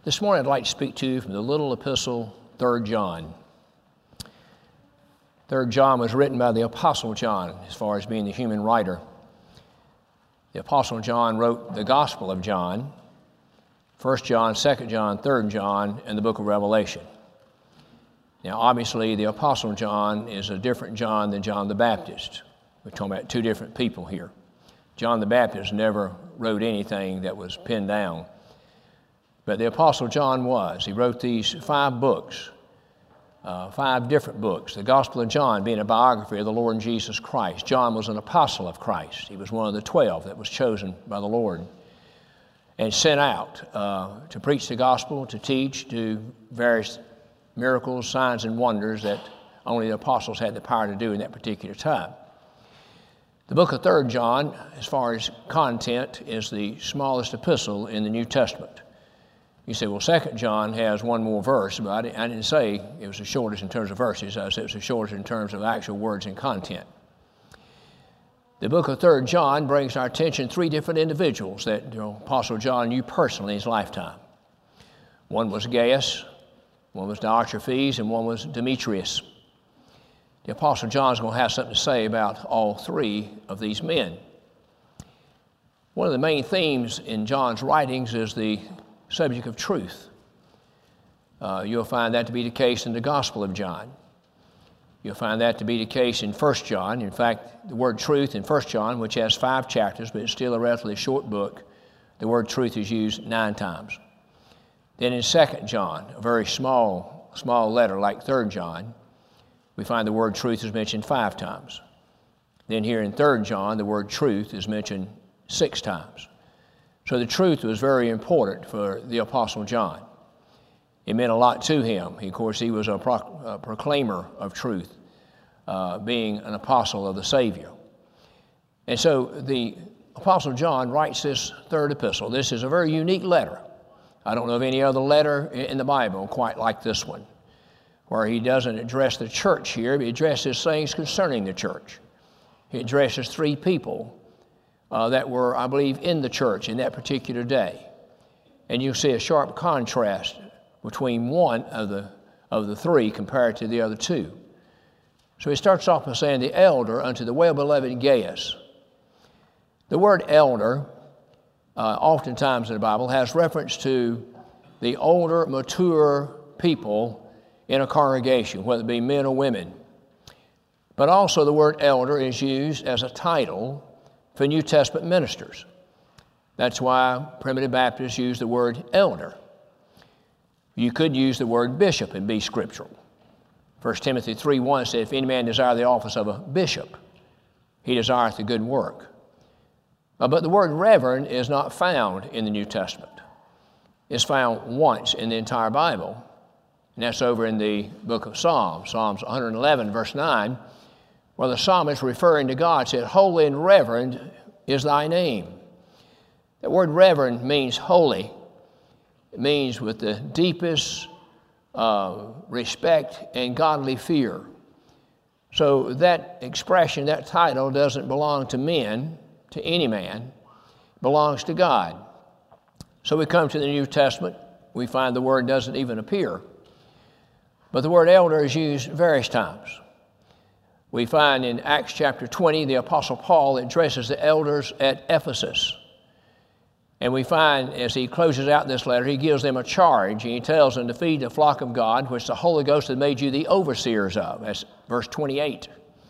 This morning I'd like to speak to you from the little epistle, 3 John. 3 John was written by the Apostle John, as far as being the human writer. The Apostle John wrote the Gospel of John, 1 John, 2 John, 3 John, and the book of Revelation. Now, obviously, the Apostle John is a different John than John the Baptist. We're talking about two different people here. John the Baptist never wrote anything that was pinned down. But the Apostle John was. He wrote these 5 books, 5 different books. The Gospel of John being a biography of the Lord Jesus Christ. John was an apostle of Christ. He was one of the 12 that was chosen by the Lord and sent out to preach the gospel, to teach, do various miracles, signs, and wonders that only the apostles had the power to do in that particular time. The book of 3 John, as far as content, is the smallest epistle in the New Testament. You say, well, 2 John has one more verse, but I didn't say it was the shortest in terms of verses. I said it was the shortest in terms of actual words and content. The book of 3 John brings our attention 3 different individuals that the Apostle John knew personally in his lifetime. One was Gaius, one was Diotrephes, and one was Demetrius. The Apostle John is going to have something to say about all 3 of these men. One of the main themes in John's writings is the subject of truth. You'll find that to be the case in the Gospel of John. You'll find that to be the case in 1 John. In fact, the word truth in 1 John, which has 5 chapters, but it's still a relatively short book, the word truth is used 9 times. Then in 2 John, a very small letter like 3 John, we find the word truth is mentioned 5 times. Then here in 3 John, the word truth is mentioned 6 times. So the truth was very important for the Apostle John. It meant a lot to him. Of course, he was a proclaimer of truth, being an apostle of the Savior. And so the Apostle John writes this 3rd epistle. This is a very unique letter. I don't know of any other letter in the Bible quite like this one, where he doesn't address the church here, but he addresses things concerning the church. He addresses 3 people that were, I believe, in the church in that particular day. And you'll see a sharp contrast between one of the 3 compared to the other 2. So he starts off by saying, the elder unto the well-beloved Gaius. The word elder, oftentimes in the Bible, has reference to the older, mature people in a congregation, whether it be men or women. But also the word elder is used as a title for New Testament ministers. That's why primitive Baptists use the word elder. You could use the word bishop and be scriptural. 1 Timothy 3:1 said, if any man desire the office of a bishop, he desireth a good work. But the word reverend is not found in the New Testament. It's found once in the entire Bible, and that's over in the book of Psalms, Psalms 111, verse 9, where the psalmist, referring to God, said, holy and reverend is thy name. The word reverend means holy. It means with the deepest respect and godly fear. So that expression, that title, doesn't belong to men, to any man. It belongs to God. So we come to the New Testament. We find the word doesn't even appear. But the word elder is used various times. We find in Acts chapter 20, the Apostle Paul addresses the elders at Ephesus. And we find as he closes out this letter, he gives them a charge, and he tells them to feed the flock of God, which the Holy Ghost had made you the overseers of. That's verse 28.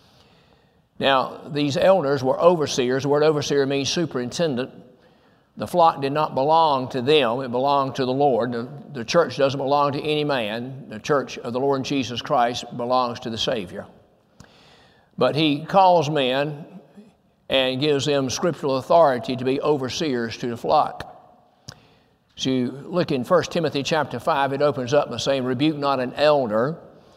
Now, these elders were overseers. The word overseer means superintendent. The flock did not belong to them. It belonged to the Lord. The church doesn't belong to any man. The church of the Lord Jesus Christ belongs to the Savior. But he calls men and gives them scriptural authority to be overseers to the flock. So you look in 1 Timothy chapter 5, it opens up by saying, rebuke not an elder,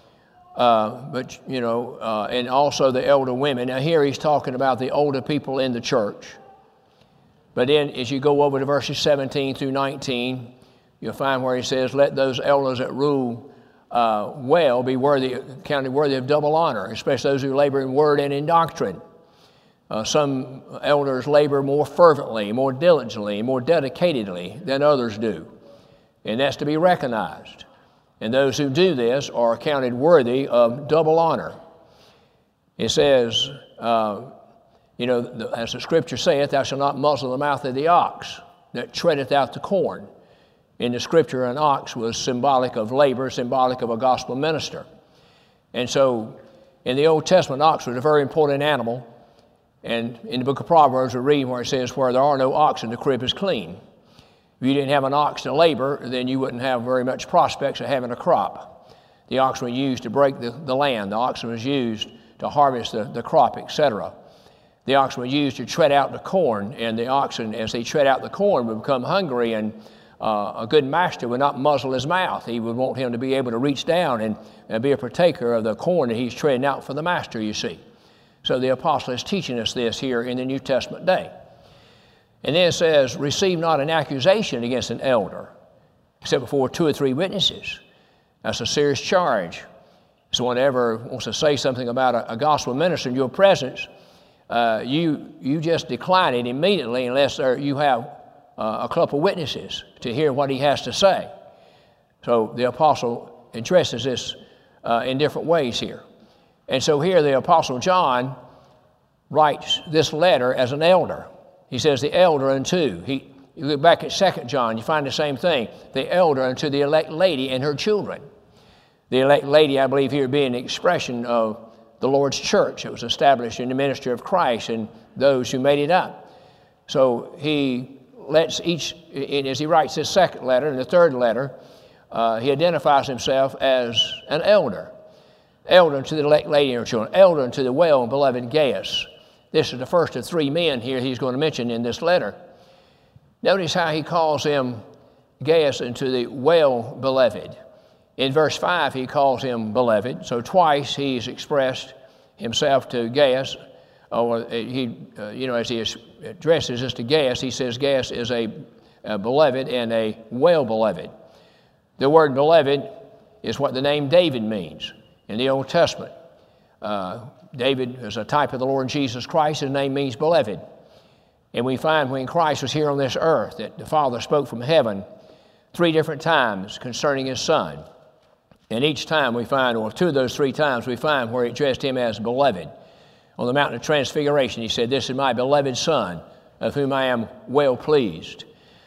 and also the elder women. Now here he's talking about the older people in the church. But then as you go over to verses 17 through 19, you'll find where he says, let those elders that rule well be counted worthy of double honor, especially those who labor in word and in doctrine. Some elders labor more fervently, more diligently, more dedicatedly than others do. and that's to be recognized. And those who do this are accounted worthy of double honor. It says, as the Scripture saith, thou shalt not muzzle the mouth of the ox that treadeth out the corn. In the Scripture, an ox was symbolic of labor, symbolic of a gospel minister. And so in the Old Testament, an ox was a very important animal. And in the book of Proverbs, we read where it says, where there are no oxen, the crib is clean. If you didn't have an ox to labor, then you wouldn't have very much prospects of having a crop. The oxen was used to break the land. The oxen was used to harvest the crop, etc. The oxen was used to tread out the corn, and the oxen, as they tread out the corn, would become hungry, and a good master would not muzzle his mouth. He would want him to be able to reach down and be a partaker of the corn that he's treading out for the master, you see. So the apostle is teaching us this here in the New Testament day. And then it says, receive not an accusation against an elder, except before 2 or 3 witnesses. That's a serious charge. If someone ever wants to say something about a gospel minister in your presence, you just decline it immediately unless you have a couple of witnesses to hear what he has to say. So the apostle addresses this in different ways here. And so here the apostle John writes this letter as an elder. He says the elder unto. You look back at 2 John, you find the same thing. The elder unto the elect lady and her children. The elect lady, I believe here, being an expression of the Lord's church. It was established in the ministry of Christ and those who made it up. So he lets each, as he writes this second letter and the third letter, he identifies himself as an elder. Elder unto the elect lady and her children. Elder unto the well and beloved Gaius. This is the first of 3 men here he's going to mention in this letter. Notice how he calls him Gaius unto the well-beloved. In verse 5, he calls him beloved. So twice he's expressed himself to Gaius. As he addresses this to Gaius, he says Gaius is a beloved and a well-beloved. The word beloved is what the name David means in the Old Testament. David is a type of the Lord Jesus Christ. His name means beloved. And we find when Christ was here on this earth that the Father spoke from heaven 3 different times concerning his Son. And each time we find, or 2 of those 3 times, we find where he addressed him as beloved. On the mountain of transfiguration, he said, this is my beloved Son, of whom I am well pleased.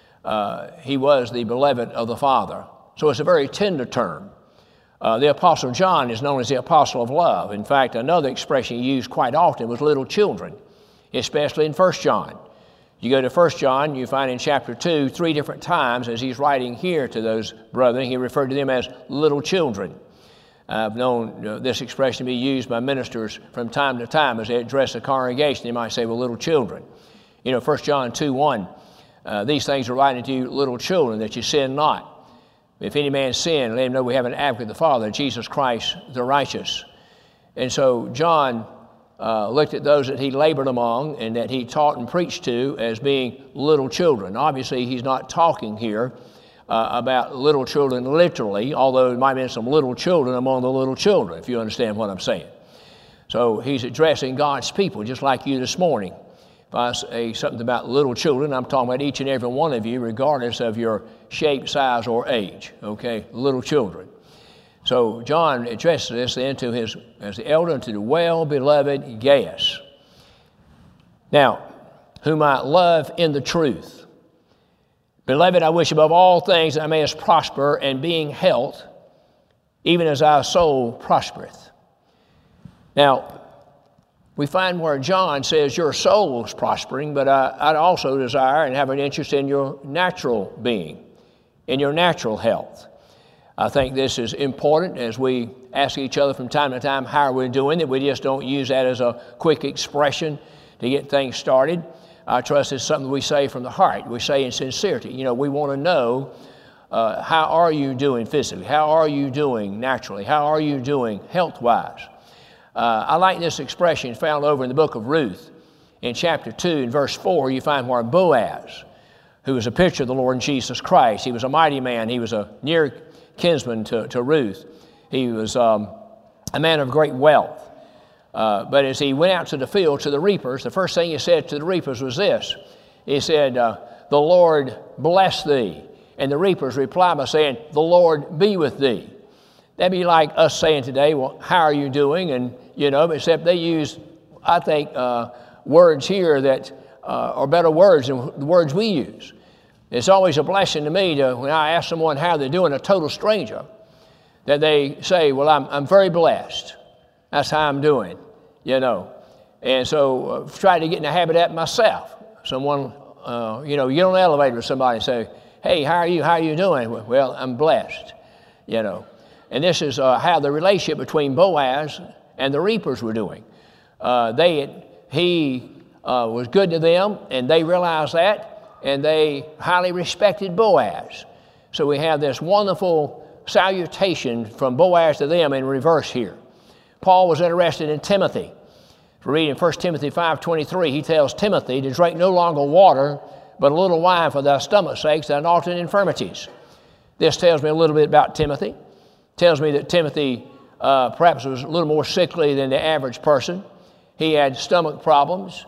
He was the beloved of the Father. So it's a very tender term. The Apostle John is known as the apostle of love. In fact, another expression he used quite often was little children, especially in 1 John. You go to 1 John, you find in chapter 2, 3 different times as he's writing here to those brethren, he referred to them as little children. I've known this expression to be used by ministers from time to time as they address the congregation. They might say, well, little children. 1 John 2:1, these things are writing to you, little children, that you sin not. If any man sin, let him know we have an advocate with the Father, Jesus Christ the righteous. And so John looked at those that he labored among and that he taught and preached to as being little children. Obviously, he's not talking here about little children literally, although there might have been some little children among the little children, if you understand what I'm saying. So he's addressing God's people, just like you this morning. If I say something about little children, I'm talking about each and every one of you, regardless of your shape, size, or age, okay? Little children. So John addresses this then to as the elder unto the well-beloved Gaius. Now, whom I love in the truth. Beloved, I wish above all things that I mayest prosper and be in health, even as our soul prospereth. Now, we find where John says your soul is prospering, but I'd also desire and have an interest in your natural being, in your natural health. I think this is important as we ask each other from time to time how are we doing, that we just don't use that as a quick expression to get things started. I trust it's something we say from the heart. We say in sincerity. We want to know how are you doing physically? How are you doing naturally? How are you doing health-wise? I like this expression found over in the book of Ruth. In chapter 2 and verse 4, you find where Boaz, who was a picture of the Lord Jesus Christ, he was a mighty man. He was a near kinsman to Ruth. He was a man of great wealth. But as he went out to the field to the reapers, the first thing he said to the reapers was this. He said, the Lord bless thee And the reapers reply by saying, the Lord be with thee. That'd be like us saying today, well, how are you doing? And, except they use, I think, words here that are better words than the words we use. It's always a blessing to me when I ask someone how they're doing, a total stranger, that they say, well, I'm very blessed. That's how I'm doing, And so try to get in the habit of that myself. Someone, you get on an elevator with somebody and say, hey, how are you? How are you doing? Well, I'm blessed, And this is how the relationship between Boaz and the reapers were doing. He was good to them, and they realized that, and they highly respected Boaz. So we have this wonderful salutation from Boaz to them in reverse here. Paul was interested in Timothy. If we read in 1 Timothy 5:23, he tells Timothy to drink no longer water, but a little wine for thy stomach's sakes and often infirmities. This tells me a little bit about Timothy. Tells me that Timothy perhaps was a little more sickly than the average person. He had stomach problems,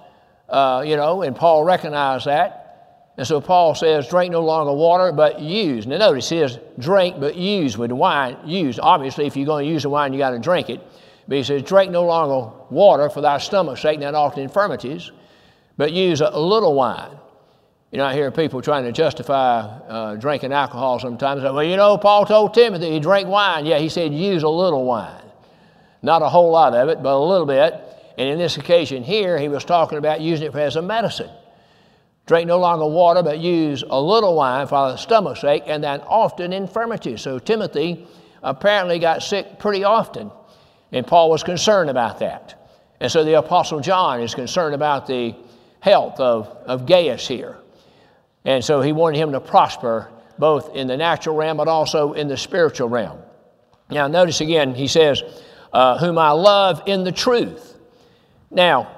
and Paul recognized that. And so Paul says, drink no longer water, but use. Now notice he says, drink, but use with wine. Use. Obviously, if you're going to use the wine, you got to drink it. But he says, drink no longer water for thy stomach's sake, and often infirmities, but use a little wine. I hear people trying to justify drinking alcohol sometimes. Well, Paul told Timothy he drank wine. Yeah, he said use a little wine. Not a whole lot of it, but a little bit. And in this occasion here, he was talking about using it as a medicine. Drink no longer water, but use a little wine for the stomach's sake, and then often infirmities. So Timothy apparently got sick pretty often, and Paul was concerned about that. And so the Apostle John is concerned about the health of Gaius here. And so he wanted him to prosper both in the natural realm but also in the spiritual realm. Now notice again, he says, whom I love in the truth. Now,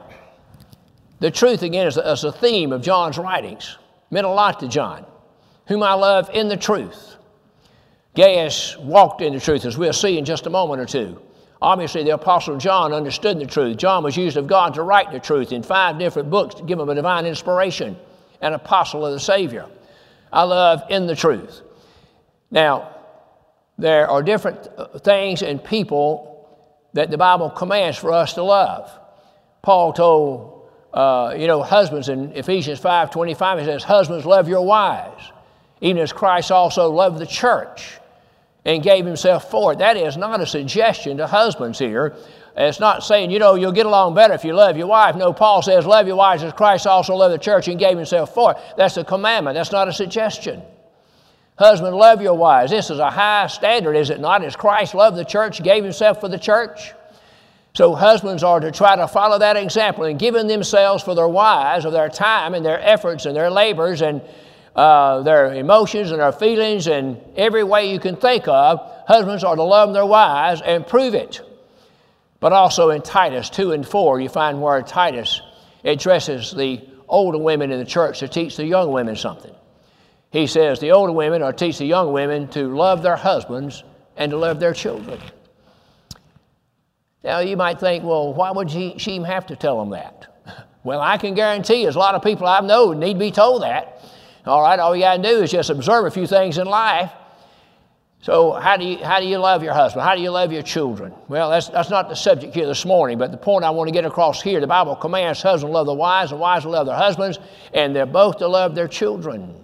the truth again is a theme of John's writings. Meant a lot to John. Whom I love in the truth. Gaius walked in the truth, as we'll see in just a moment or two. Obviously, the Apostle John understood the truth. John was used of God to write the truth in 5 different books to give him a divine inspiration. An apostle of the Savior. I love in the truth. Now, there are different things and people that the Bible commands for us to love. Paul told, husbands in Ephesians 5:25, he says, husbands, love your wives, even as Christ also loved the church and gave himself for it. That is not a suggestion to husbands here. It's not saying, you'll get along better if you love your wife. No, Paul says, love your wives as Christ also loved the church and gave himself for it. That's a commandment. That's not a suggestion. Husband, love your wives. This is a high standard, is it not? As Christ loved the church, gave himself for the church. So husbands are to try to follow that example in giving themselves for their wives, of their time and their efforts and their labors and their emotions and their feelings and every way you can think of. Husbands are to love their wives and prove it. But also in Titus 2 and 4, you find where Titus addresses the older women in the church to teach the young women something. He says the older women are to teach the young women to love their husbands and to love their children. Now you might think, well, why would she even have to tell them that? Well, I can guarantee there's a lot of people I know need to be told that. All right, all you got to do is just observe a few things in life. So how do you love your husband? How do you love your children? Well, that's not the subject here this morning, but the point I want to get across here, the Bible commands husbands to love their wives and wives to love their husbands, and they're both to love their children.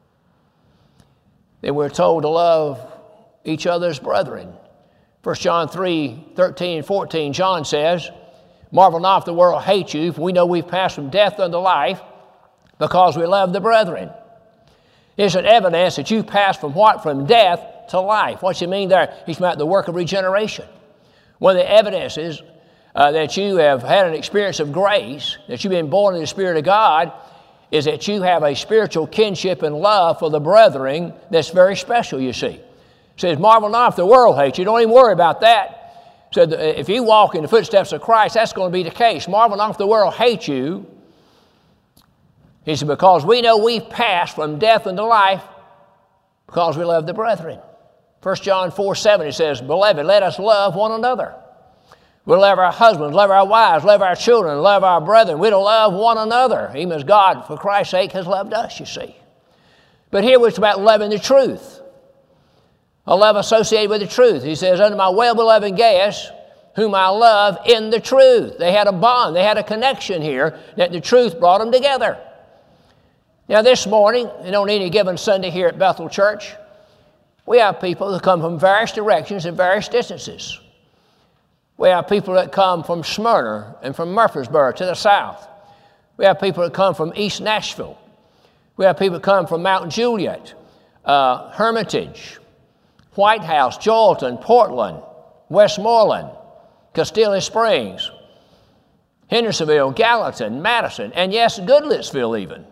Then we're told to love each other's brethren. 1 John 3:13 and 14, John says, marvel not if the world hates you, for we know we've passed from death unto life because we love the brethren. It's an evidence that you've passed from what? From death to life. What's he mean there? He's about the work of regeneration. One of the evidences that you have had an experience of grace, that you've been born in the Spirit of God, is that you have a spiritual kinship and love for the brethren that's very special, you see. It says, marvel not if the world hates you. Don't even worry about that. So if you walk in the footsteps of Christ, that's going to be the case. Marvel not if the world hates you. He said, because we know we've passed from death unto life because we love the brethren. 1 John 4:7, it says, beloved, let us love one another. We'll love our husbands, love our wives, love our children, love our brethren. We'll love one another, even as God, for Christ's sake, has loved us, you see. But here it's about loving the truth. A love associated with the truth. He says, unto my well-beloved Gaius, whom I love in the truth. They had a bond. They had a connection here that the truth brought them together. Now this morning, and on any given Sunday here at Bethel Church, we have people who come from various directions and various distances. We have people that come from Smyrna and from Murfreesboro to the south. We have people that come from East Nashville. We have people that come from Mount Juliet, Hermitage, White House, Joelton, Portland, Westmoreland, Castilla Springs, Hendersonville, Gallatin, Madison, and yes, Goodlettsville even.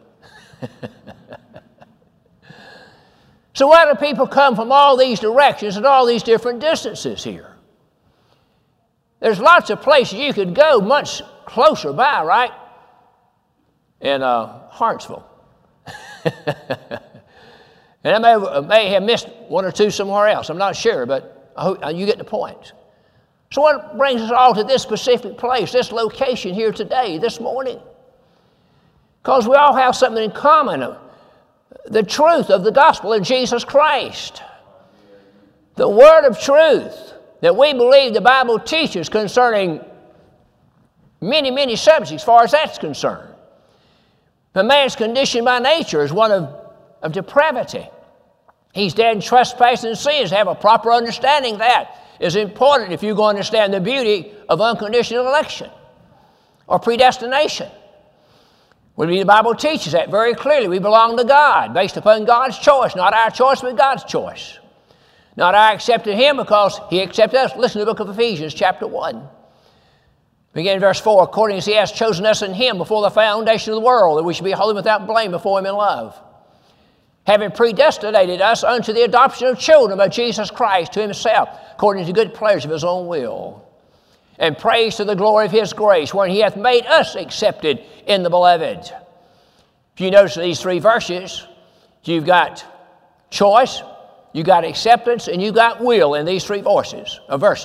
So why do people come from all these directions and all these different distances here? There's lots of places you could go much closer by, right? In Hartsville. And I may have missed one or two somewhere else. I'm not sure, but I hope you get the point. So what brings us all to this specific place, this location here today, this morning? Because we all have something in common. The truth of the gospel of Jesus Christ. The word of truth that we believe the Bible teaches concerning many, many subjects as far as that's concerned. But man's condition by nature is one of depravity. He's dead in trespasses and sins. To have a proper understanding of that is important if you're going to understand the beauty of unconditional election or predestination. The Bible teaches that very clearly. We belong to God based upon God's choice, not our choice, but God's choice. Not I accepted Him because He accepted us. Listen to the book of Ephesians, chapter 1. Begin in verse 4. According as He has chosen us in Him before the foundation of the world, that we should be holy without blame before Him in love. Having predestinated us unto the adoption of children by Jesus Christ to Himself, according to the good pleasure of His own will. And praise to the glory of His grace, wherein He hath made us accepted in the beloved. If you notice these three verses, you've got choice, you've got acceptance, and you've got will in these three verses.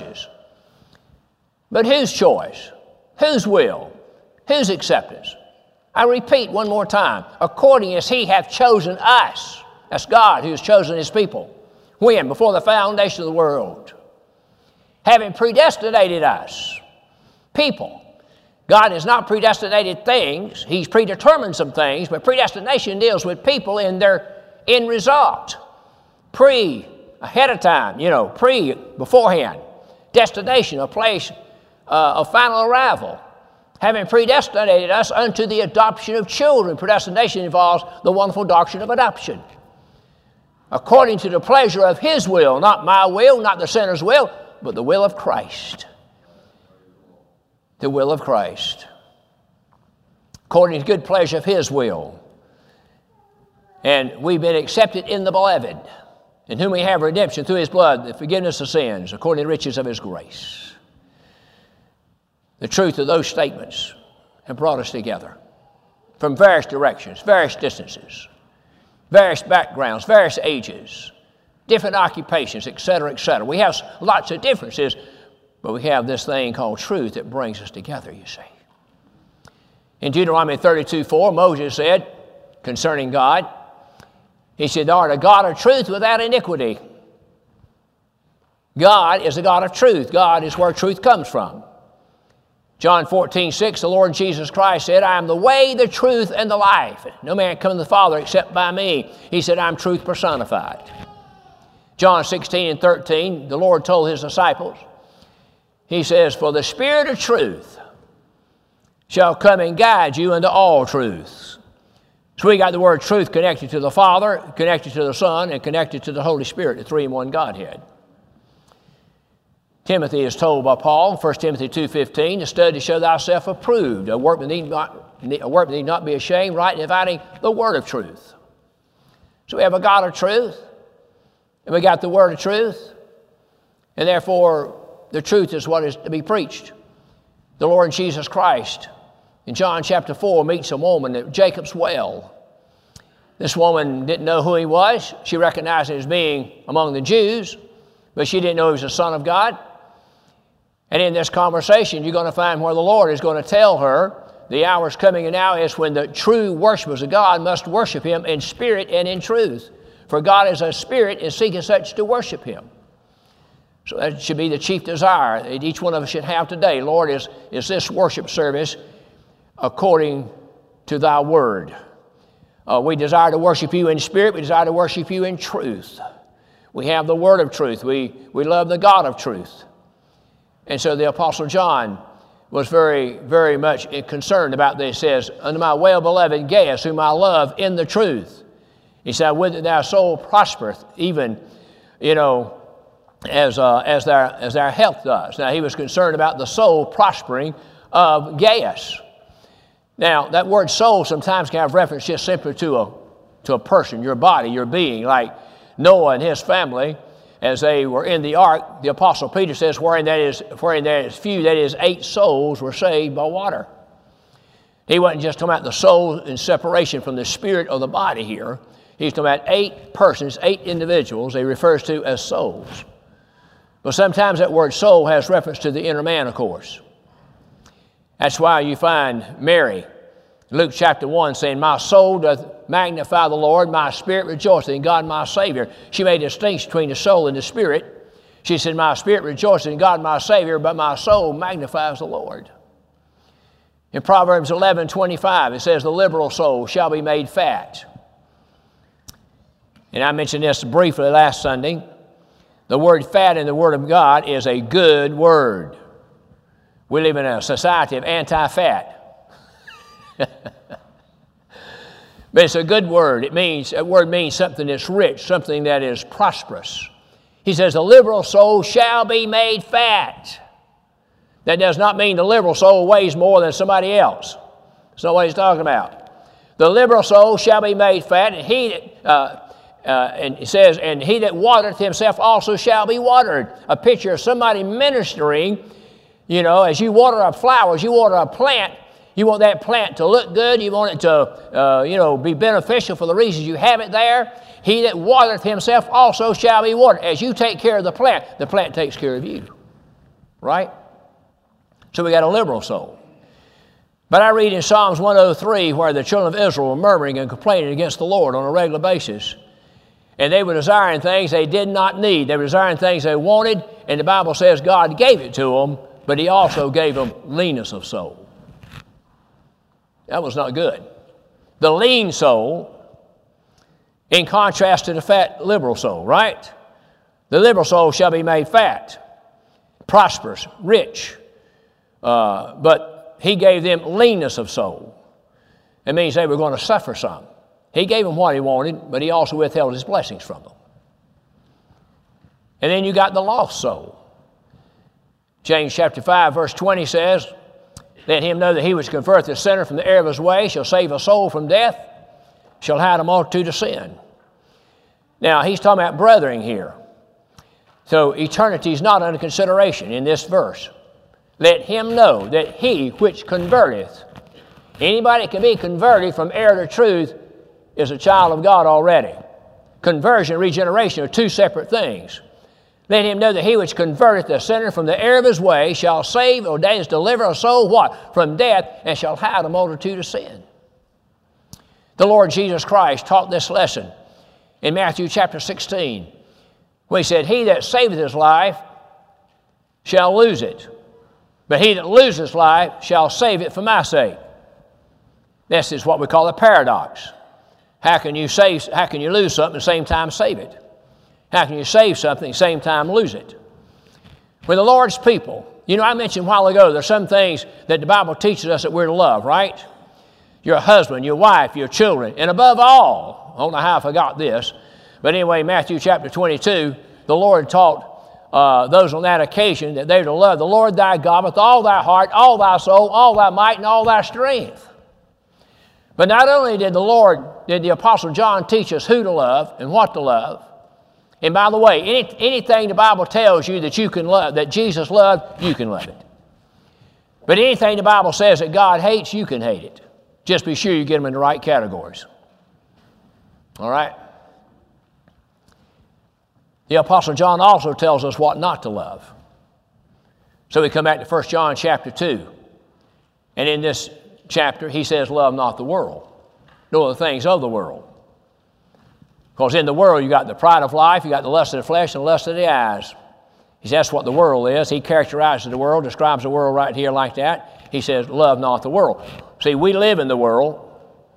But whose choice? Whose will? Whose acceptance? I repeat one more time. According as He hath chosen us. That's God who has chosen His people. When? Before the foundation of the world. Having predestinated us. People. God has not predestinated things. He's predetermined some things, but predestination deals with people in their end result. Ahead of time, beforehand. Destination, a place of final arrival. Having predestinated us unto the adoption of children. Predestination involves the wonderful doctrine of adoption. According to the pleasure of His will, not my will, not the sinner's will, but the will of Christ. The will of Christ. According to the good pleasure of His will. And we've been accepted in the beloved, in whom we have redemption through His blood, the forgiveness of sins, according to the riches of His grace. The truth of those statements have brought us together from various directions, various distances, various backgrounds, various ages, different occupations, etc., etc. We have lots of differences, but we have this thing called truth that brings us together, you see. In Deuteronomy 32:4, Moses said concerning God, he said, Thou art a God of truth without iniquity. God is a God of truth. God is where truth comes from. John 14:6, the Lord Jesus Christ said, I am the way, the truth, and the life. No man cometh to the Father except by me. He said, I'm truth personified. John 16:13, the Lord told His disciples, He says, For the Spirit of truth shall come and guide you into all truths. So we got the word truth connected to the Father, connected to the Son, and connected to the Holy Spirit, the three-in-one Godhead. Timothy is told by Paul, 1 Timothy 2:15, to study to show thyself approved, a workman need not be ashamed, rightly dividing the word of truth. So we have a God of truth, and we got the word of truth, and therefore the truth is what is to be preached. The Lord Jesus Christ, in John chapter 4, meets a woman at Jacob's well. This woman didn't know who He was. She recognized Him as being among the Jews, but she didn't know He was the Son of God. And in this conversation, you're going to find where the Lord is going to tell her the hour is coming and now is when the true worshipers of God must worship Him in spirit and in truth. For God is a spirit and seeketh such to worship Him. So that should be the chief desire that each one of us should have today. Lord, is this worship service according to Thy word? We desire to worship You in spirit. We desire to worship You in truth. We have the word of truth. We love the God of truth. And so the Apostle John was very, very much concerned about this. He says, unto my well-beloved Gaius, whom I love in the truth. He said, would that thy soul prospereth, even, as their health does. Now, he was concerned about the soul prospering of Gaius. Now, that word soul sometimes can have reference just simply to a person, your body, your being, like Noah and his family. As they were in the ark, the Apostle Peter says, wherein there is few, that is 8 souls were saved by water. He wasn't just talking about the soul in separation from the spirit or the body here. He's talking about 8 persons, 8 individuals he refers to as souls. But sometimes that word soul has reference to the inner man, of course. That's why you find Mary, Luke chapter 1, saying, my soul doth magnify the Lord, my spirit rejoiceth in God my Savior. She made a distinction between the soul and the spirit. She said, my spirit rejoiceth in God my Savior, but my soul magnifies the Lord. In Proverbs 11:25, it says, the liberal soul shall be made fat. And I mentioned this briefly last Sunday. The word fat in the Word of God is a good word. We live in a society of anti-fat. But it's a good word. That word means something that's rich, something that is prosperous. He says, the liberal soul shall be made fat. That does not mean the liberal soul weighs more than somebody else. That's not what he's talking about. The liberal soul shall be made fat, and it says, and he that watereth himself also shall be watered. A picture of somebody ministering, as you water up flowers, you water a plant. You want that plant to look good. You want it to, be beneficial for the reasons you have it there. He that watereth himself also shall be watered. As you take care of the plant takes care of you. Right? So we got a liberal soul. But I read in Psalms 103 where the children of Israel were murmuring and complaining against the Lord on a regular basis. And they were desiring things they did not need. They were desiring things they wanted. And the Bible says God gave it to them, but He also gave them leanness of soul. That was not good. The lean soul, in contrast to the fat liberal soul, right? The liberal soul shall be made fat, prosperous, rich. But He gave them leanness of soul. It means they were going to suffer some. He gave them what He wanted, but He also withheld His blessings from them. And then you got the lost soul. James chapter 5, verse 20 says, let him know that he which converteth the sinner from the error of his way shall save a soul from death, shall hide a multitude of sin. Now, he's talking about brethren here. So eternity is not under consideration in this verse. Let him know that he which converteth, anybody that can be converted from error to truth is a child of God already. Conversion and regeneration are 2 separate things. Let him know that he which converteth the sinner from the error of his way shall save, or that is deliver a soul, what? From death, and shall hide a multitude of sin. The Lord Jesus Christ taught this lesson in Matthew chapter 16, when He said, he that saveth his life shall lose it, but he that loses his life shall save it for my sake. This is what we call a paradox. How can you lose something at the same time save it? How can you save something at the same time lose it? With the Lord's people, I mentioned a while ago, there's some things that the Bible teaches us that we're to love, right? Your husband, your wife, your children, and above all, I don't know how I forgot this, but anyway, Matthew chapter 22, the Lord taught those on that occasion that they were to love the Lord thy God with all thy heart, all thy soul, all thy might, and all thy strength. But not only did the Apostle John teach us who to love and what to love, and by the way, anything the Bible tells you that you can love, that Jesus loved, you can love it. But anything the Bible says that God hates, you can hate it. Just be sure you get them in the right categories. All right? The Apostle John also tells us what not to love. So we come back to 1 John chapter 2. And in this chapter, he says, love not the world, nor the things of the world. Because in the world, you got the pride of life, you got the lust of the flesh, and the lust of the eyes. He says that's what the world is. He characterizes the world, describes the world right here like that. He says, love not the world. See, we live in the world,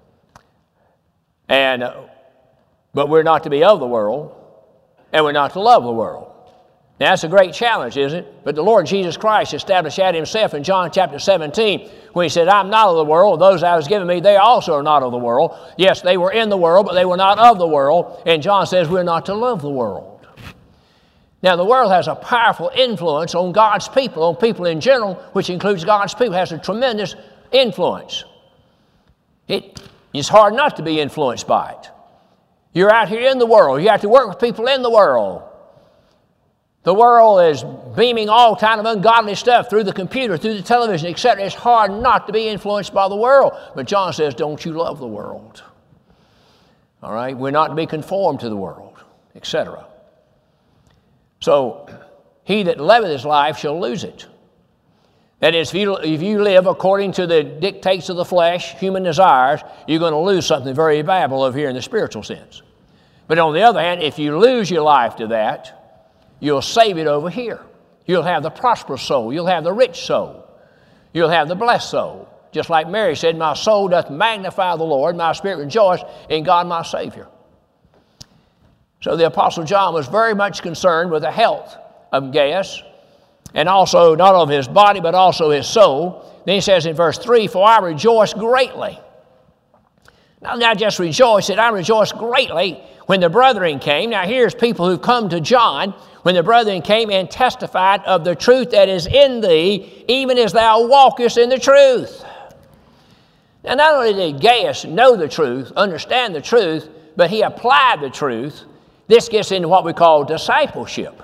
but we're not to be of the world, and we're not to love the world. Now, that's a great challenge, isn't it? But the Lord Jesus Christ established that himself in John chapter 17 when he said, I'm not of the world. Those that was given me, they also are not of the world. Yes, they were in the world, but they were not of the world. And John says we're not to love the world. Now, the world has a powerful influence on God's people, on people in general, which includes God's people. It has a tremendous influence. It's hard not to be influenced by it. You're out here in the world. You have to work with people in the world. The world is beaming all kind of ungodly stuff through the computer, through the television, etc. It's hard not to be influenced by the world. But John says, don't you love the world? All right? We're not to be conformed to the world, etc. So, he that loveth his life shall lose it. That is, if you live according to the dictates of the flesh, human desires, you're going to lose something very valuable over here in the spiritual sense. But on the other hand, if you lose your life to that, you'll save it over here. You'll have the prosperous soul. You'll have the rich soul. You'll have the blessed soul. Just like Mary said, my soul doth magnify the Lord, my spirit rejoice in God my Savior. So the Apostle John was very much concerned with the health of Gaius, and also not of his body, but also his soul. Then he says in verse 3, for I rejoice greatly. Now, not just rejoice, I rejoiced greatly when the brethren came. Now, here's people who've come to John when the brethren came and testified of the truth that is in thee, even as thou walkest in the truth. Now, not only did Gaius know the truth, understand the truth, but he applied the truth. This gets into what we call discipleship.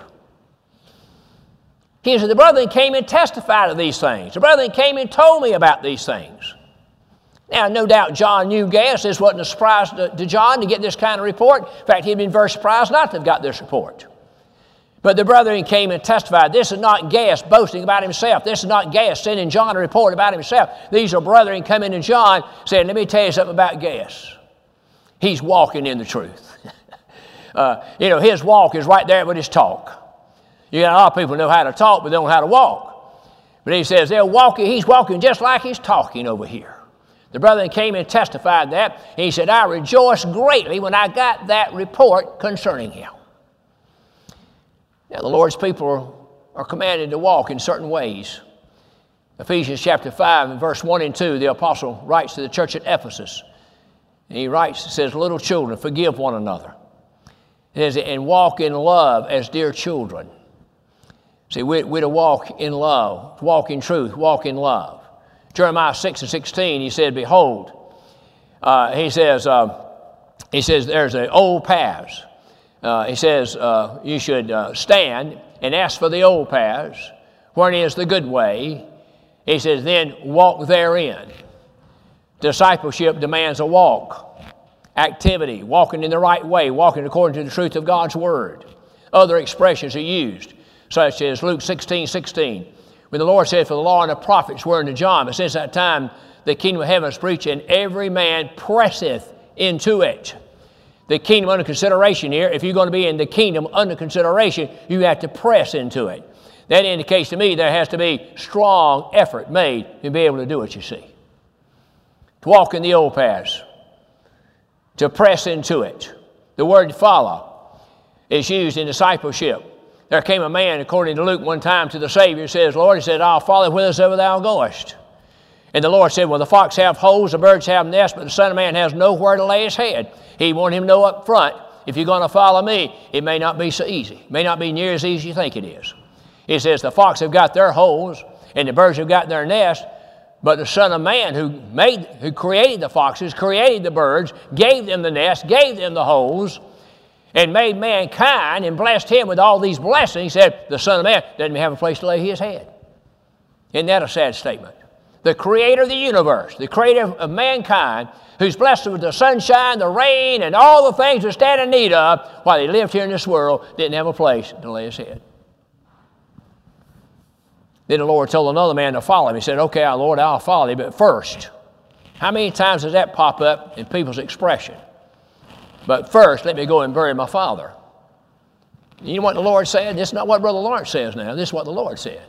He said, the brethren came and testified of these things. The brethren came and told me about these things. Now, no doubt John knew Gaius. This wasn't a surprise to John to get this kind of report. In fact, he'd been very surprised not to have got this report. But the brethren came and testified. This is not Gaius boasting about himself. This is not Gaius sending John a report about himself. These are brethren coming to John saying, let me tell you something about Gaius. He's walking in the truth. His walk is right there with his talk. You got a lot of people know how to talk, but they don't know how to walk. But he says he's walking just like he's talking over here. The brethren came and testified that. And he said, I rejoiced greatly when I got that report concerning him. Now, the Lord's people are commanded to walk in certain ways. Ephesians chapter 5 and verse 1 and 2, the apostle writes to the church at Ephesus. And he writes, says, little children, forgive one another. It says, and walk in love as dear children. See, we're to walk in love, walk in truth, walk in love. Jeremiah 6 and 16, he said, behold, he says, there's an old paths. He says, you should stand and ask for the old paths, wherein is the good way. He says, then walk therein. Discipleship demands a walk, activity, walking in the right way, walking according to the truth of God's word. Other expressions are used, such as Luke 16:16. When the Lord said, for the law and the prophets were unto John, but since that time the kingdom of heaven is preached, and every man presseth into it. The kingdom under consideration here, if you're going to be in the kingdom under consideration, you have to press into it. That indicates to me there has to be strong effort made to be able to do what you see. To walk in the old paths. To press into it. The word follow is used in discipleship. There came a man, according to Luke, one time to the Savior, says, Lord, he said, I'll follow whithersoever thou goest. And the Lord said, well, the fox have holes, the birds have nests, but the Son of Man has nowhere to lay his head. He wanted him to know up front, if you're going to follow me, it may not be so easy. It may not be near as easy as you think it is. He says, the fox have got their holes, and the birds have got their nest, but the Son of Man who created the foxes, created the birds, gave them the nest, gave them the holes, and made mankind and blessed him with all these blessings, he said, the Son of Man doesn't have a place to lay his head. Isn't that a sad statement? The creator of the universe, the creator of mankind, who's blessed with the sunshine, the rain, and all the things we stand in need of while he lived here in this world, didn't have a place to lay his head. Then the Lord told another man to follow him. He said, okay, Lord, I'll follow you, but first, How many times does that pop up in people's expression? But first, let me go and bury my father. You know what the Lord said? This is not what Brother Lawrence says now. This is what the Lord said.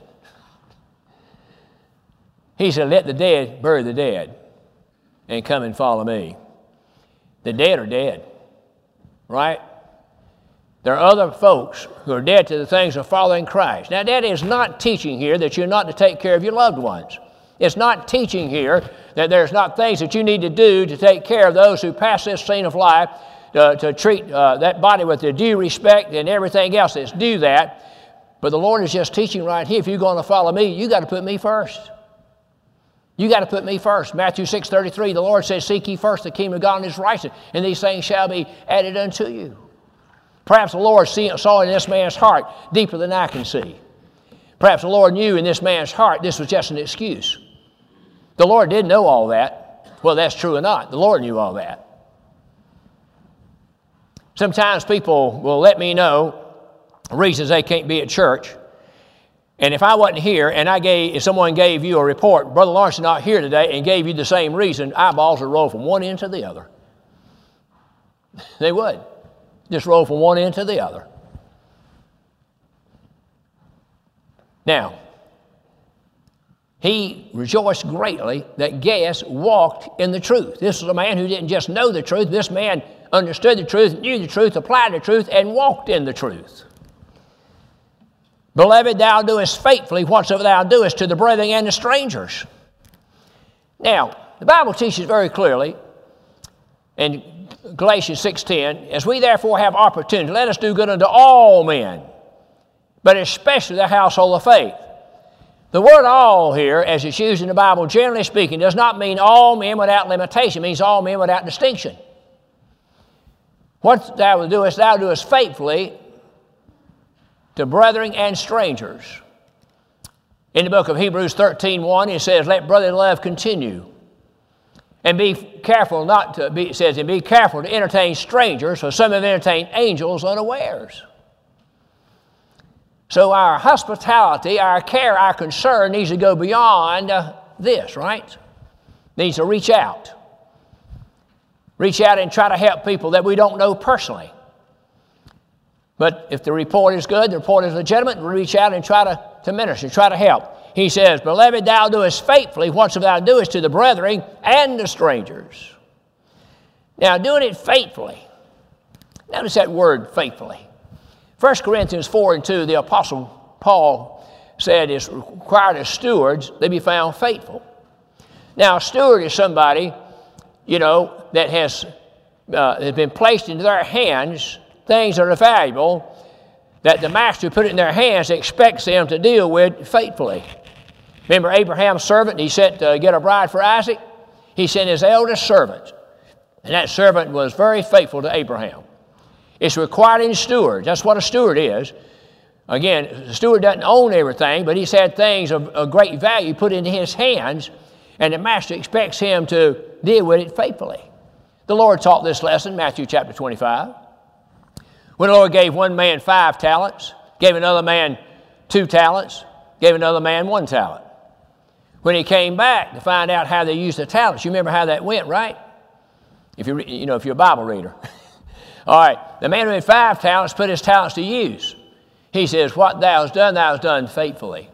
He said, let the dead bury the dead and come and follow me. The dead are dead, right? There are other folks who are dead to the things of following Christ. Now, that is not teaching here that you're not to take care of your loved ones. It's not teaching here that there's not things that you need to do to take care of those who pass this scene of life, to treat that body with the due respect and everything else that's due that. But the Lord is just teaching right here, if you're going to follow me, you got to put me first. You got to put me first. Matthew 6:33, the Lord says, seek ye first the kingdom of God and his righteousness, and these things shall be added unto you. Perhaps the Lord saw in this man's heart deeper than I can see. Perhaps the Lord knew in this man's heart this was just an excuse. The Lord didn't know all that. Well, that's true or not. The Lord knew all that. Sometimes people will let me know reasons they can't be at church. And if I wasn't here and if someone gave you a report, Brother Lawrence is not here today, and gave you the same reason, eyeballs would roll from one end to the other. They would. Just roll from one end to the other. Now, he rejoiced greatly that Gaius walked in the truth. This was a man who didn't just know the truth. This man understood the truth, knew the truth, applied the truth, and walked in the truth. Beloved, thou doest faithfully whatsoever thou doest to the brethren and the strangers. Now, the Bible teaches very clearly in Galatians 6:10, as we therefore have opportunity, let us do good unto all men, but especially the household of faith. The word all here, as it's used in the Bible, generally speaking, does not mean all men without limitation. It means all men without distinction. What thou doest faithfully to brethren and strangers. In the book of Hebrews 13:1, it says, let brotherly love continue. And be careful be careful to entertain strangers, for some have entertained angels unawares. So our hospitality, our care, our concern needs to go beyond this, right? Needs to reach out. Reach out and try to help people that we don't know personally. But if the report is good, the report is legitimate, we'll reach out and try to minister, try to help. He says, beloved, thou doest faithfully whatsoever thou doest to the brethren and the strangers. Now, doing it faithfully. Notice that word, faithfully. 1 Corinthians 4:2, the Apostle Paul said it's required of stewards they be found faithful. Now, a steward is somebody, that has been placed into their hands things that are valuable, that the master who put it in their hands expects them to deal with faithfully. Remember Abraham's servant, he sent to get a bride for Isaac? He sent his eldest servant, and that servant was very faithful to Abraham. It's required in stewards. That's what a steward is. Again, the steward doesn't own everything, but he's had things of great value put into his hands, and the master expects him to deal with it faithfully. The Lord taught this lesson, Matthew chapter 25. When the Lord gave one man 5 talents, gave another man 2 talents, gave another man 1 talent. When he came back to find out how they used the talents, you remember how that went, right? If you're a Bible reader. All right, the man who had 5 talents put his talents to use. He says, what thou hast done faithfully.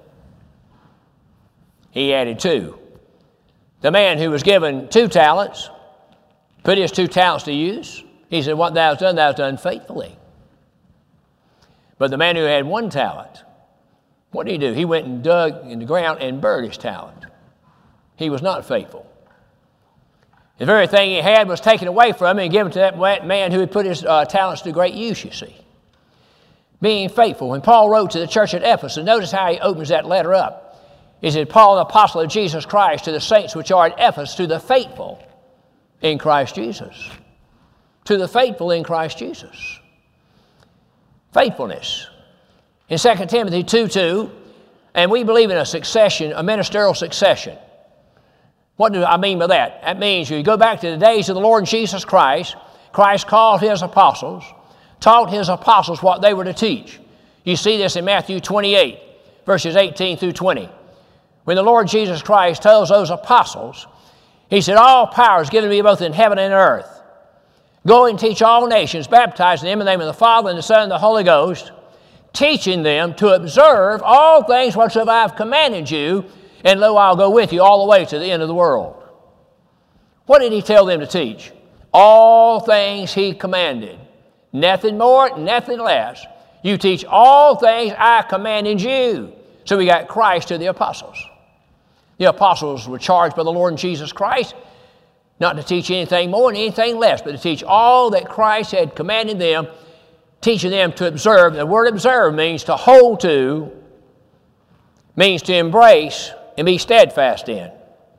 He added 2. The man who was given 2 talents put his 2 talents to use. He said, what thou hast done faithfully. But the man who had 1 talent, what did he do? He went and dug in the ground and buried his talent. He was not faithful. The very thing he had was taken away from him and given to that man who had put his talents to great use, you see. Being faithful. When Paul wrote to the church at Ephesus, notice how he opens that letter up. He said, Paul, the apostle of Jesus Christ, to the saints which are at Ephesus, to the faithful in Christ Jesus. To the faithful in Christ Jesus. Faithfulness. In 2 Timothy 2:2, and we believe in a succession, a ministerial succession. What do I mean by that? That means you go back to the days of the Lord Jesus Christ. Christ called his apostles, taught his apostles what they were to teach. You see this in Matthew 28, verses 18 through 20. When the Lord Jesus Christ tells those apostles, He said, all power is given to me both in heaven and earth. Go and teach all nations, baptizing them in the name of the Father and the Son and the Holy Ghost, teaching them to observe all things whatsoever I have commanded you, and lo, I'll go with you all the way to the end of the world. What did he tell them to teach? All things he commanded. Nothing more, nothing less. You teach all things I commanded you. So we got Christ to the apostles. The apostles were charged by the Lord Jesus Christ not to teach anything more and anything less, but to teach all that Christ had commanded them, teaching them to observe. The word observe means to hold to, means to embrace and be steadfast in.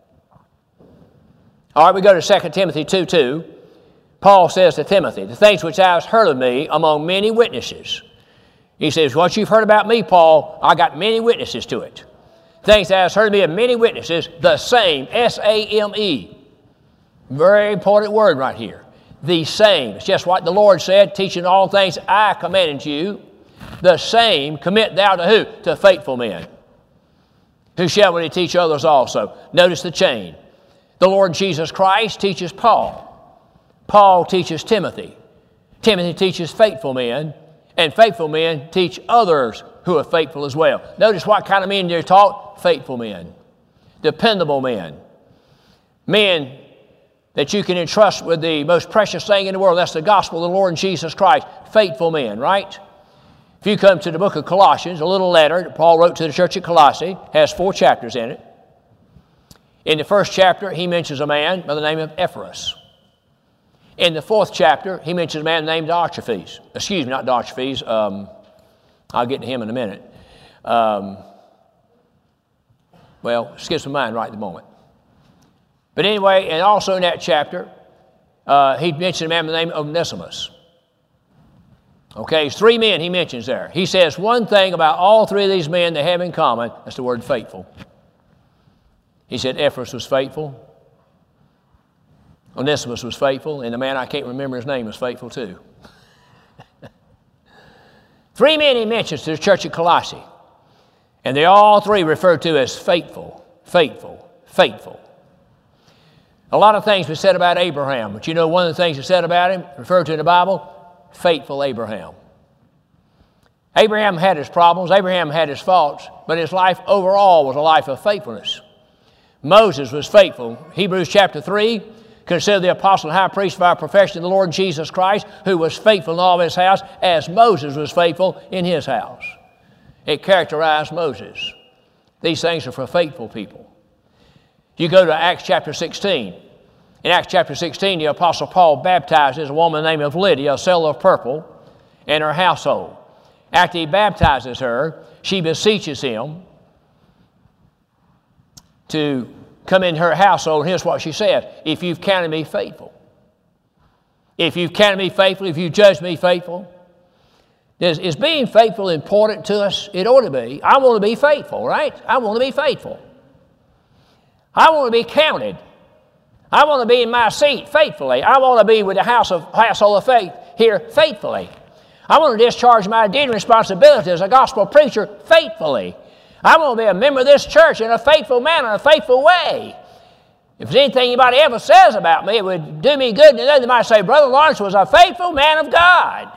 All right, we go to 2 Timothy 2:2. Paul says to Timothy, the things which thou hast heard of me among many witnesses. He says, what you've heard about me, Paul, I got many witnesses to it. Things thou hast heard of me of many witnesses, the same, S-A-M-E. Very important word right here. The same. It's just what the Lord said, teaching all things I commanded you. The same commit thou to who? To faithful men. Who shall we teach others also? Notice the chain. The Lord Jesus Christ teaches Paul. Paul teaches Timothy. Timothy teaches faithful men. And faithful men teach others who are faithful as well. Notice what kind of men they're taught. Faithful men. Dependable men. Men that you can entrust with the most precious thing in the world. That's the gospel of the Lord Jesus Christ. Faithful men, right? If you come to the book of Colossians, a little letter that Paul wrote to the church at Colossae, has 4 chapters in it. In the first chapter, he mentions a man by the name of Epaphras. In the 4th chapter, he mentions a man named Diotrephes. Excuse me, not Diotrephes. I'll get to him in a minute. Well, skips my mind right at the moment. But anyway, and also in that chapter, he mentioned a man by the name of Onesimus. Okay, there's 3 men he mentions there. He says one thing about all 3 of these men they have in common. That's the word faithful. He said Epaphras was faithful. Onesimus was faithful. And the man I can't remember his name was faithful too. 3 men he mentions to the church at Colossae. And they all 3 referred to as faithful, faithful, faithful. A lot of things were said about Abraham, but you know one of the things that's said about him, referred to in the Bible, faithful Abraham. Abraham had his problems, Abraham had his faults, but his life overall was a life of faithfulness. Moses was faithful. Hebrews chapter 3, consider the apostle and high priest of our profession, the Lord Jesus Christ, who was faithful in all of his house, as Moses was faithful in his house. It characterized Moses. These things are for faithful people. You go to Acts chapter 16. In Acts chapter 16, the Apostle Paul baptizes a woman named of Lydia, a seller of purple, and her household. After he baptizes her, she beseeches him to come in her household. And here's what she says: if you've counted me faithful, if you've counted me faithful, if you've judged me faithful. Is being faithful important to us? It ought to be. I want to be faithful, right? I want to be faithful. I want to be counted. I want to be in my seat faithfully. I want to be with the household of faith here faithfully. I want to discharge my duty and responsibility as a gospel preacher faithfully. I want to be a member of this church in a faithful manner, in a faithful way. If there's anything anybody ever says about me, it would do me good to know. They might say, Brother Lawrence was a faithful man of God.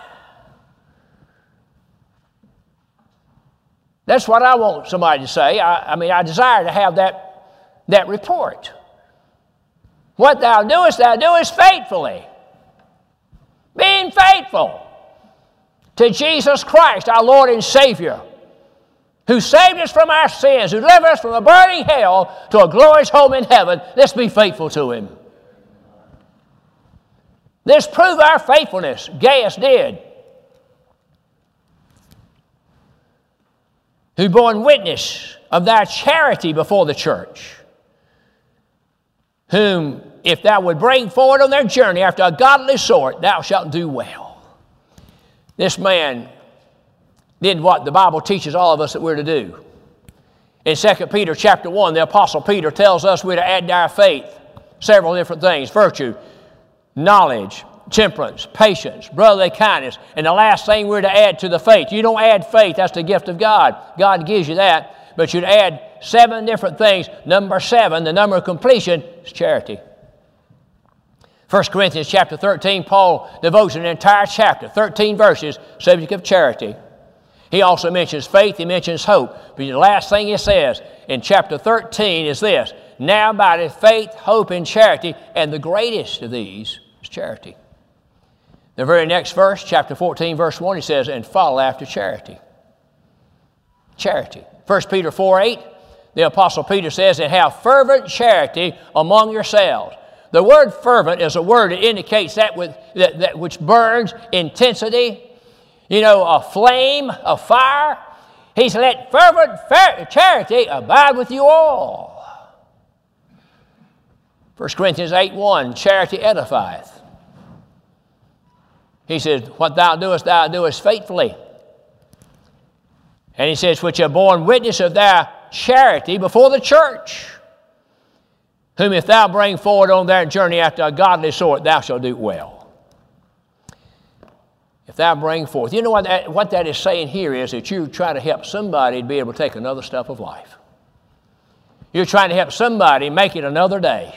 That's what I want somebody to say. I desire to have that report. What thou doest faithfully. Being faithful to Jesus Christ, our Lord and Savior, who saved us from our sins, who delivered us from a burning hell to a glorious home in heaven. Let's be faithful to Him. Let's prove our faithfulness. Gaius did. Who borne witness of thy charity before the church, whom, if thou would bring forward on their journey after a godly sort, thou shalt do well. This man did what the Bible teaches all of us that we're to do. In 2 Peter chapter 1, the Apostle Peter tells us we're to add to our faith several different things: virtue, knowledge, temperance, patience, brotherly kindness, and the last thing we're to add to the faith. You don't add faith, that's the gift of God. God gives you that. but you'd add 7 different things. Number 7, the number of completion, is charity. 1 Corinthians chapter 13, Paul devotes an entire chapter, 13 verses, subject of charity. He also mentions faith, he mentions hope. But the last thing he says in chapter 13 is this: now abideth faith, hope, and charity, and the greatest of these is charity. The very next verse, chapter 14, verse 1, he says, and follow after charity. Charity. 1 Peter 4:8, the Apostle Peter says, and have fervent charity among yourselves. The word fervent is a word that indicates that which burns, intensity, a flame, a fire. He said, let fervent charity abide with you all. 1 Corinthians 8:1, charity edifieth. He says, what thou doest faithfully. And he says, which have borne witness of thy charity before the church, whom if thou bring forward on their journey after a godly sort, thou shalt do well. If thou bring forth. You know what that is saying here is that you try to help somebody to be able to take another step of life. You're trying to help somebody make it another day.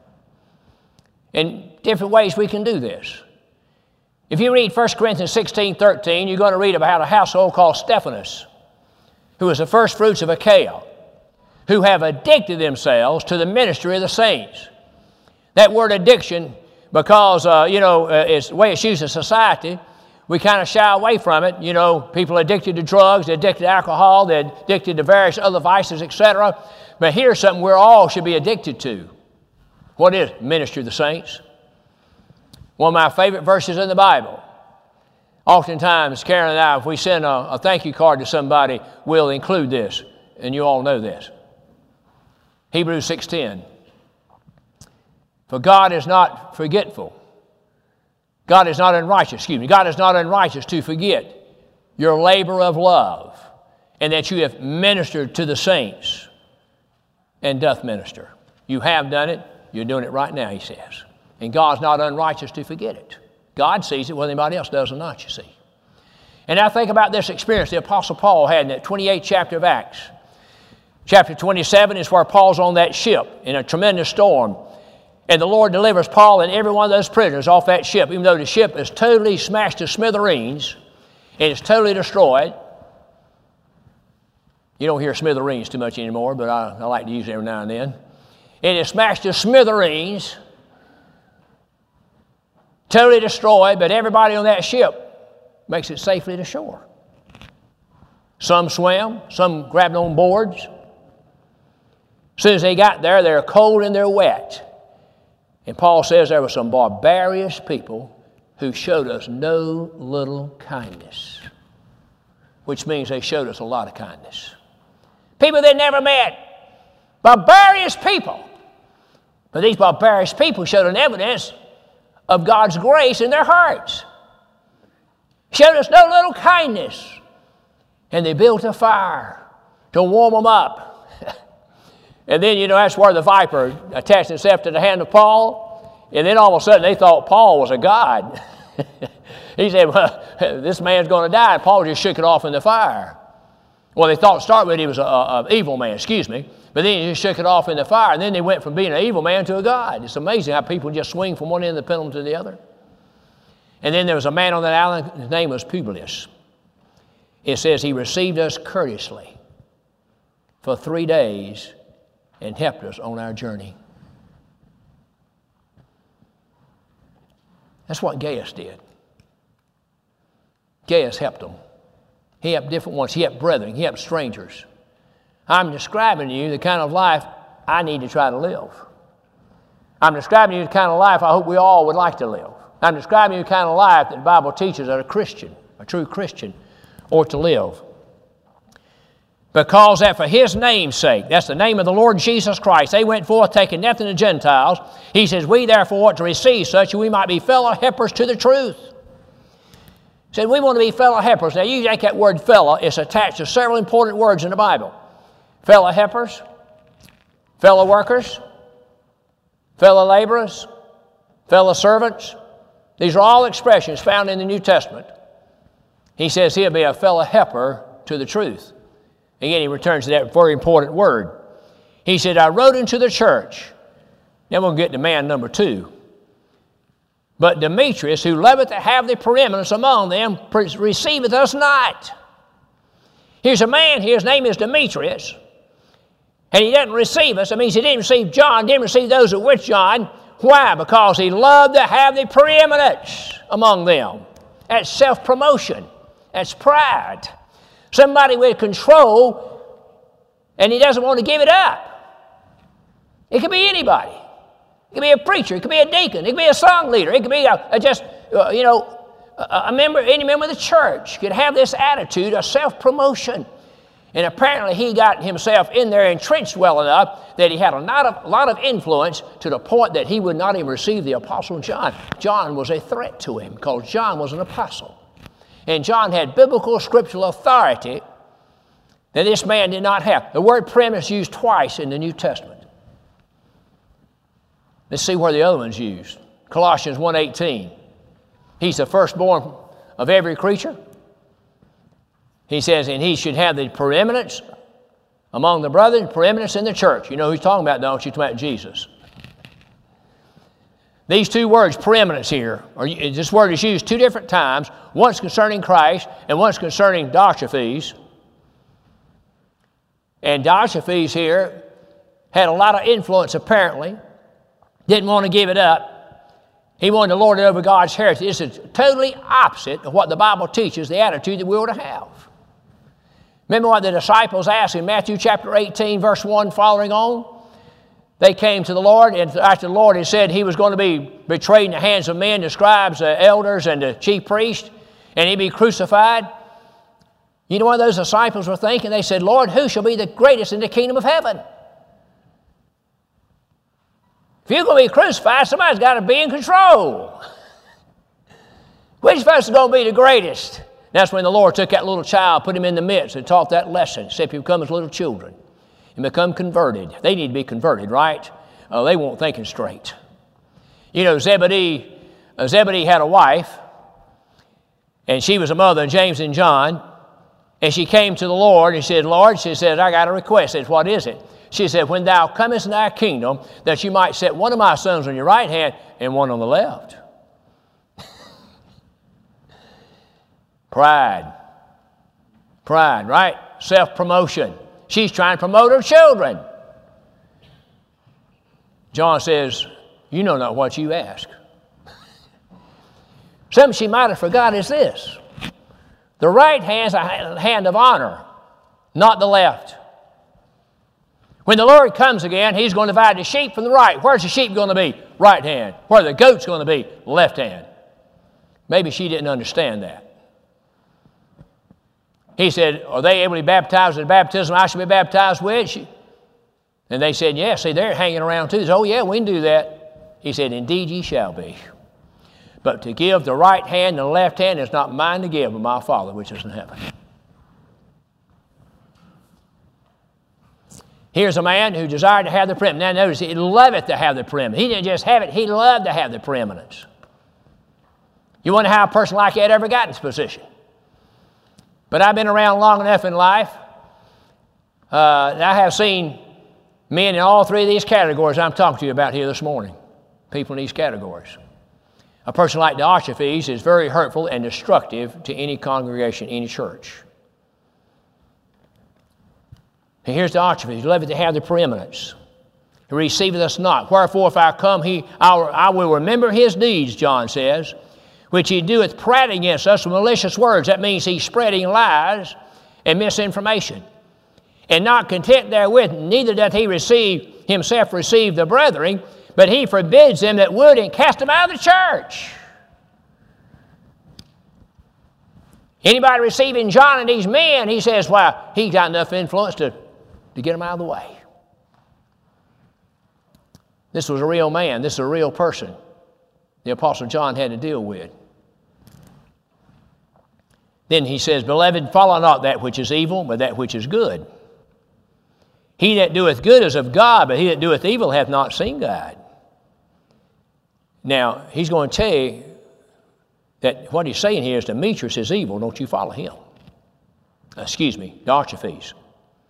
In different ways we can do this. If you read 1 Corinthians 16:13, you're going to read about a household called Stephanas, who was the first fruits of Achaia, who have addicted themselves to the ministry of the saints. That word addiction, because, it's the way it's used in society, we kind of shy away from it. People addicted to drugs, they're addicted to alcohol, they're addicted to various other vices, etc. But here's something we all should be addicted to. What is ministry of the saints? One of my favorite verses in the Bible. Oftentimes, Karen and I, if we send a thank you card to somebody, we'll include this, and you all know this. Hebrews 6:10. For God is not forgetful. God is not unrighteous, God is not unrighteous to forget your labor of love, and that you have ministered to the saints, and doth minister. You have done it, you're doing it right now, he says. And God's not unrighteous to forget it. God sees it whether anybody else does or not, you see. And now think about this experience the Apostle Paul had in that 28th chapter of Acts. Chapter 27 is where Paul's on that ship in a tremendous storm. And the Lord delivers Paul and every one of those prisoners off that ship, even though the ship is totally smashed to smithereens and it's totally destroyed. You don't hear smithereens too much anymore, but I like to use it every now and then. And it's smashed to smithereens, totally destroyed, but everybody on that ship makes it safely to shore. Some swam, some grabbed on boards. As soon as they got there, they're cold and they're wet. And Paul says there were some barbarous people who showed us no little kindness, which means they showed us a lot of kindness. People they never met, barbarous people. But these barbarous people showed an evidence of God's grace in their hearts. Showed us no little kindness. And they built a fire to warm them up. And then, that's where the viper attached itself to the hand of Paul. And then all of a sudden they thought Paul was a god. He said, well, this man's going to die. And Paul just shook it off in the fire. Well, they thought to start with he was an evil man, But then he just shook it off in the fire. And then they went from being an evil man to a god. It's amazing how people just swing from one end of the pendulum to the other. And then there was a man on that island. His name was Publius. It says he received us courteously for 3 days and helped us on our journey. That's what Gaius did. Gaius helped them. He helped different ones. He helped brethren. He helped strangers. I'm describing to you the kind of life I need to try to live. I'm describing to you the kind of life I hope we all would like to live. I'm describing to you the kind of life that the Bible teaches that a Christian, a true Christian, ought to live. Because that for his name's sake, that's the name of the Lord Jesus Christ, they went forth taking nothing to Gentiles. He says, we therefore ought to receive such that we might be fellow helpers to the truth. He said, we want to be fellow helpers. Now, you take that word fellow, it's attached to several important words in the Bible. Fellow helpers, fellow workers, fellow laborers, fellow servants. These are all expressions found in the New Testament. He says he'll be a fellow helper to the truth. Again, he returns to that very important word. He said, I wrote unto the church. Then we'll get to man number 2. But Demetrius, who loveth to have the preeminence among them, receiveth us not. Here's a man here, his name is Demetrius, and he doesn't receive us. That means he didn't receive John, didn't receive those who were with John. Why? Because he loved to have the preeminence among them. That's self-promotion. That's pride. Somebody with control, and he doesn't want to give it up. It could be anybody. It could be a preacher. It could be a deacon. It could be a song leader. It could be a member, any member of the church could have this attitude of self-promotion. And apparently he got himself in there entrenched well enough that he had a lot of influence to the point that he would not even receive the Apostle John. John was a threat to him because John was an apostle. And John had biblical scriptural authority that this man did not have. The word preeminence is used twice in the New Testament. Let's see where the other one's used. Colossians 1:18. He's the firstborn of every creature. He says, and he should have the preeminence among the brethren, preeminence in the church. You know who he's talking about, don't you? He's talking about Jesus. These two words, preeminence here, this word is used 2 different times. Once concerning Christ and once concerning Diotrephes. And Diotrephes here had a lot of influence apparently. Didn't want to give it up. He wanted to lord it over God's heritage. This is totally opposite of what the Bible teaches, the attitude that we ought to have. Remember what the disciples asked in Matthew chapter 18, verse 1 following on? They came to the Lord, and after the Lord had said he was going to be betrayed in the hands of men, the scribes, the elders, and the chief priests, and he'd be crucified. You know what those disciples were thinking? They said, Lord, who shall be the greatest in the kingdom of heaven? If you're going to be crucified, somebody's got to be in control. Which of us is going to be the greatest? That's when the Lord took that little child, put him in the midst, and taught that lesson. Except you become as little children and become converted. They need to be converted, right? They weren't thinking straight. You know, Zebedee had a wife, and she was a mother of James and John, and she came to the Lord and said, Lord, she said, I got a request. She said, what is it? She said, when thou comest in thy kingdom, that you might set one of my sons on your right hand and one on the left. Pride, right? Self-promotion. She's trying to promote her children. John says, you know not what you ask. Something she might have forgot is this. The right hand's a hand of honor, not the left. When the Lord comes again, he's going to divide the sheep from the right. Where's the sheep going to be? Right hand. Where the goat's going to be? Left hand. Maybe she didn't understand that. He said, are they able to be baptized with the baptism I should be baptized with? And they said, yes. See, they're hanging around too. They said, oh, yeah, we can do that. He said, indeed ye shall be. But to give the right hand and the left hand is not mine to give, but my Father which is in heaven. Here's a man who desired to have the preeminence. Now notice, he loveth to have the preeminence. He didn't just have it, he loved to have the preeminence. You wonder how a person like that ever got in this position. But I've been around long enough in life. I have seen men in all 3 of these categories I'm talking to you about here this morning. People in these categories. A person like Diotrephes is very hurtful and destructive to any congregation, any church. And here's Diotrephes. He loveth to have the preeminence. He receiveth us not. Wherefore, if I come, I will remember his deeds, John says, which he doeth prate against us with malicious words. That means he's spreading lies and misinformation. And not content therewith, neither doth he himself receive the brethren, but he forbids them that would and cast them out of the church. Anybody receiving John and these men, he says, well, he got enough influence to get them out of the way. This was a real man. This is a real person the Apostle John had to deal with. Then he says, beloved, follow not that which is evil, but that which is good. He that doeth good is of God, but he that doeth evil hath not seen God. Now, he's going to tell you that what he's saying here is Demetrius is evil, don't you follow him. Diotrephes.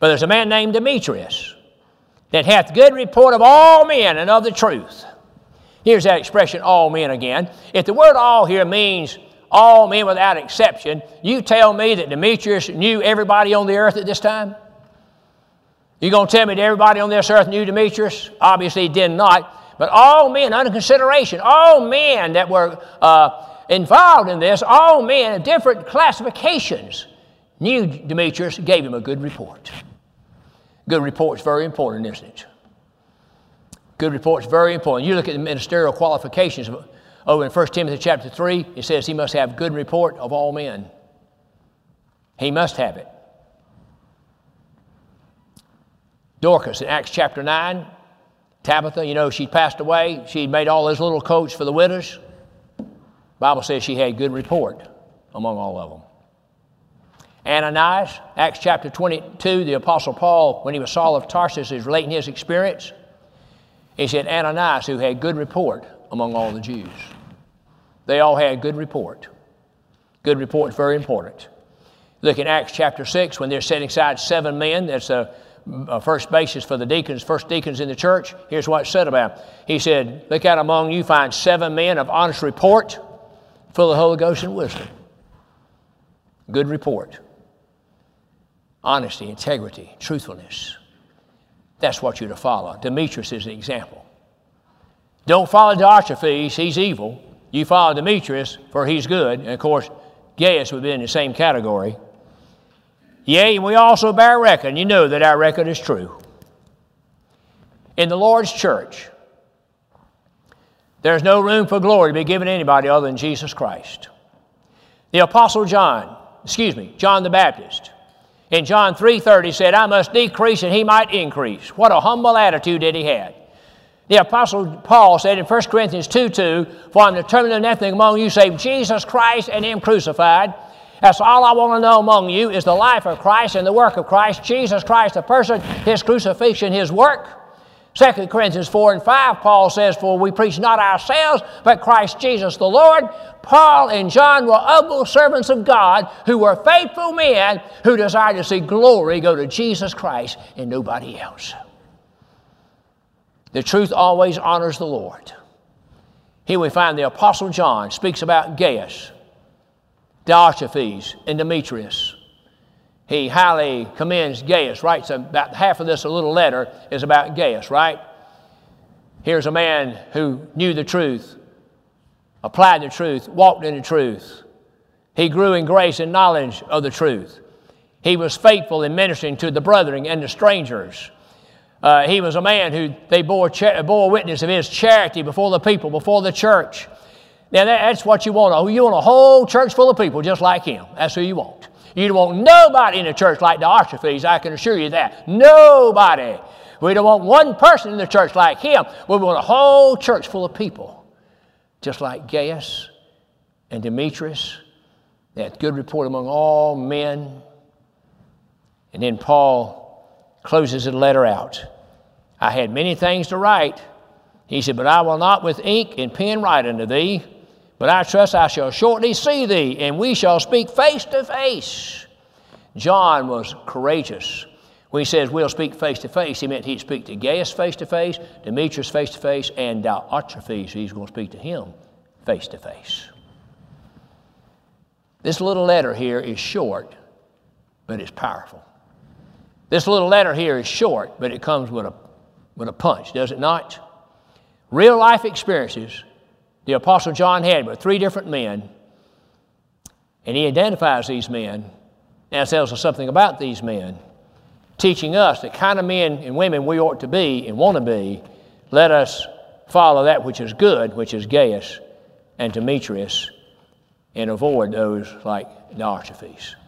But there's a man named Demetrius that hath good report of all men and of the truth. Here's that expression, all men, again. If the word all here means all men without exception, you tell me that Demetrius knew everybody on the earth at this time? You going to tell me that everybody on this earth knew Demetrius? Obviously he did not. But all men under consideration, all men that were involved in this, all men of different classifications knew Demetrius, gave him a good report. Good report's very important, isn't it? Good report's very important. You look at the ministerial qualifications over in 1 Timothy chapter 3, it says he must have good report of all men. He must have it. Dorcas in Acts chapter 9, Tabitha, you know, she passed away. She made all those little coats for the widows. The Bible says she had good report among all of them. Ananias, Acts chapter 22, the Apostle Paul, when he was Saul of Tarsus, is relating his experience. He said, Ananias, who had good report among all the Jews. They all had good report. Good report is very important. Look in Acts chapter 6, when they're setting aside 7 men, that's a first basis for the deacons, first deacons in the church. Here's what it's said about him. He said, look out among you, find 7 men of honest report, full of the Holy Ghost and wisdom. Good report. Honesty, integrity, truthfulness. That's what you're to follow. Demetrius is the example. Don't follow Diotrephes, he's evil. You follow Demetrius, for he's good. And of course, Gaius would be in the same category. Yea, and we also bear record. You know that our record is true. In the Lord's church, there's no room for glory to be given to anybody other than Jesus Christ. The Apostle John the Baptist, in John 3:30 said, I must decrease and he might increase. What a humble attitude that he had. The Apostle Paul said in 1 Corinthians 2:2, for I'm determined of nothing among you save Jesus Christ and him crucified. That's all I want to know among you is the life of Christ and the work of Christ. Jesus Christ, the person, his crucifixion, his work. 2 Corinthians 4:5, Paul says, for we preach not ourselves, but Christ Jesus the Lord. Paul and John were humble servants of God who were faithful men who desired to see glory go to Jesus Christ and nobody else. The truth always honors the Lord. Here we find the Apostle John speaks about Gaius, Diotrephes, and Demetrius. He highly commends Gaius, writes about half of this little letter is about Gaius, right? Here's a man who knew the truth, applied the truth, walked in the truth. He grew in grace and knowledge of the truth. He was faithful in ministering to the brethren and the strangers. He was a man who they bore witness of his charity before the people, before the church. Now that's what you want. You want a whole church full of people just like him. That's who you want. You don't want nobody in the church like Diotrephes, I can assure you that. Nobody. We don't want one person in the church like him. We want a whole church full of people just like Gaius and Demetrius. They had good report among all men. And then Paul closes the letter out. I had many things to write. He said, but I will not with ink and pen write unto thee, but I trust I shall shortly see thee, and we shall speak face to face. John was courageous. When he says we'll speak face to face, he meant he'd speak to Gaius face to face, Demetrius face to face, and Diotrephes, he's going to speak to him face to face. This little letter here is short, but it's powerful. This little letter here is short, but it comes with a punch, does it not? Real life experiences the Apostle John had with 3 different men, and he identifies these men and tells us something about these men, teaching us the kind of men and women we ought to be and want to be. Let us follow that which is good, which is Gaius and Demetrius, and avoid those like Diotrephes.